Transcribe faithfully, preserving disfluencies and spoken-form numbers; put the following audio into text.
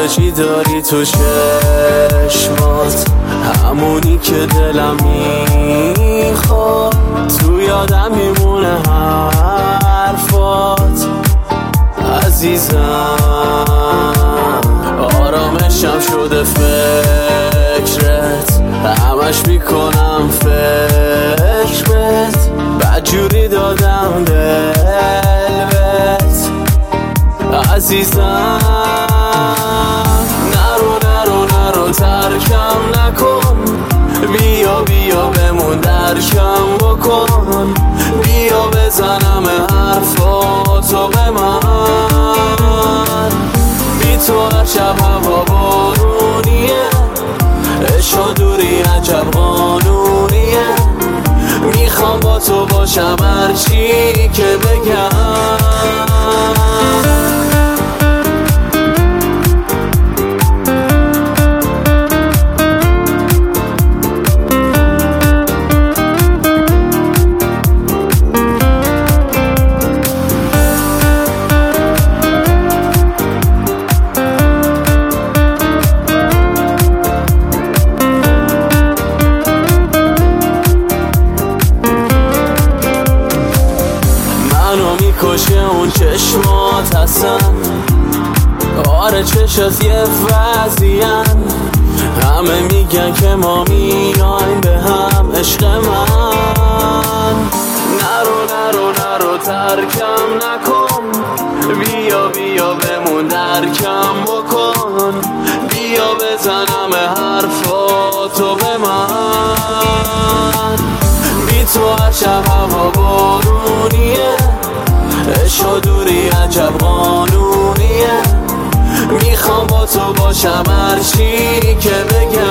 خارجی داری تو چشمات، همونی که دلم میخواد. تو یادم میمونه حرفات عزیزم، آرامشم شده فکرت، همش میکنم فکر بهت، بدجوری دادم دل بهت عزیزم. نرو نرو نرو ترکم نکن، بیا بیا بمون درکم بکن، بیا بزنم حرفاتو به من. بی تو هر شب هوا بارونیه، عشق و دوری عجب قانونیه، میخوام با تو باشم هرچی که بگم. میکشه اون چشمات هستن، آره چشات یه وضعین، همه میگن که ما میایم به هم عشق من. نرو نرو نرو ترکم نکن، بیا بیا بمون درکم بکن، بیا بزنم حرفاتو به من. بی تو هر شب هوا بارونیه، عشق و دوری عجب قانونیه، میخوام با تو باشم هرچی که بگم.